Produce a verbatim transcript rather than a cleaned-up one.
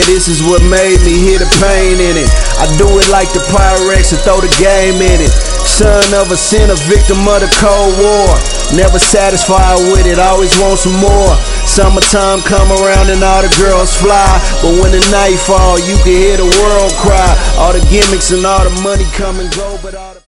this is what made me hear the pain in it. I do it like the Pyrex and throw the game in it. Son of a sinner, victim of the Cold War. Never satisfied with it, always want some more. Summertime come around and all the girls fly, but when the night fall, you can hear the world cry. All the gimmicks and all the money come and go, but all the